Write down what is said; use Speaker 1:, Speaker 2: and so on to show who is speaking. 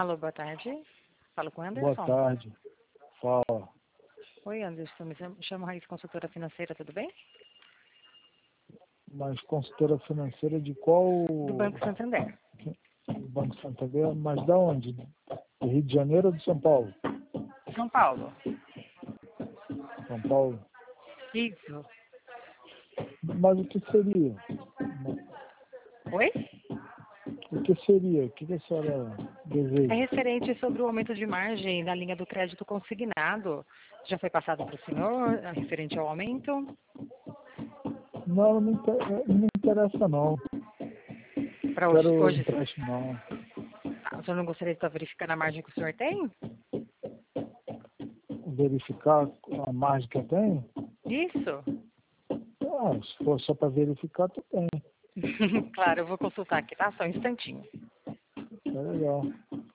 Speaker 1: Alô, boa tarde. Falo com o
Speaker 2: Boa
Speaker 1: Anderson.
Speaker 2: tarde. Fala.
Speaker 1: Oi, Anderson. Me chamo Raiz, consultora financeira, tudo bem?
Speaker 2: Mas consultora financeira de qual
Speaker 1: Do Banco Santander.
Speaker 2: Banco Santander? Mas da onde? Do Rio de Janeiro ou de São Paulo?
Speaker 1: São Paulo.
Speaker 2: São Paulo.
Speaker 1: Isso.
Speaker 2: Mas o que seria?
Speaker 1: Oi?
Speaker 2: O que seria? O que a senhora
Speaker 1: É
Speaker 2: deseja?
Speaker 1: referente sobre o aumento de margem da linha do crédito consignado. Já foi passado para o senhor, referente ao aumento?
Speaker 2: Não, não me interessa não.
Speaker 1: Para hoje,
Speaker 2: Quero
Speaker 1: hoje.
Speaker 2: empréstimo não.
Speaker 1: O senhor não gostaria de estar verificando a margem que o senhor tem?
Speaker 2: Verificar a margem que eu tenho?
Speaker 1: Isso.
Speaker 2: Ah, se for só para verificar, tu tem.
Speaker 1: Claro, eu vou consultar aqui, tá? Só um instantinho.
Speaker 2: É legal.